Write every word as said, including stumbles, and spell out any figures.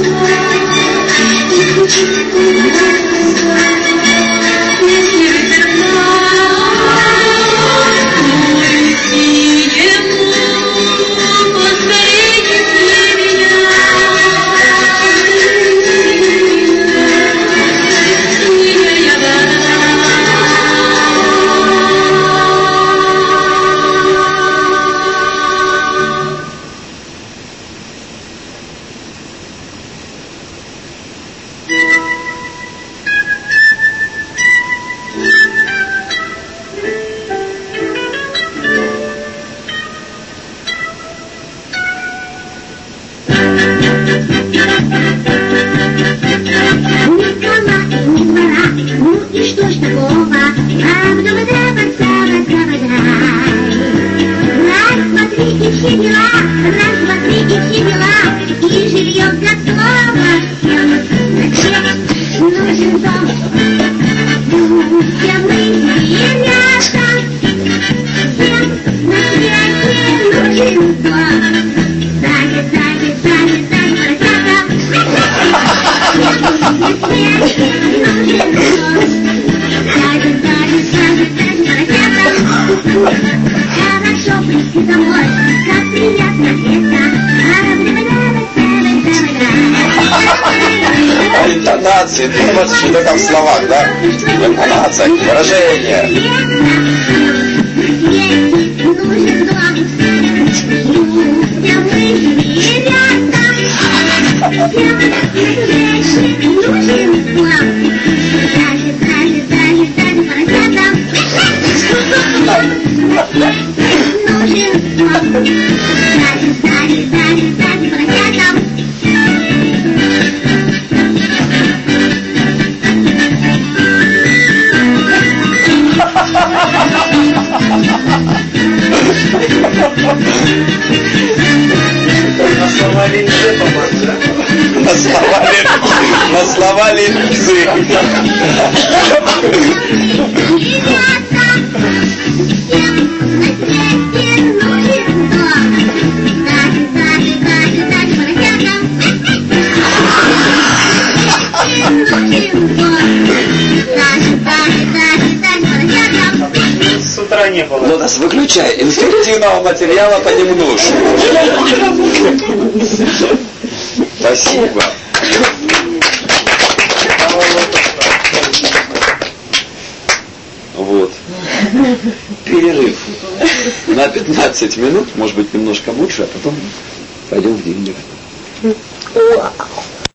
Интонации, думать, что только в словах, да? Интонация, выражение. На слова линзы помочь, да? На слова линзы. На слова линзы. С утра не было. Ну, нас выключай. Инструктивного материала понемножку. Спасибо. Вот. Перерыв на пятнадцать минут, может быть, немножко лучше, а потом пойдем в день.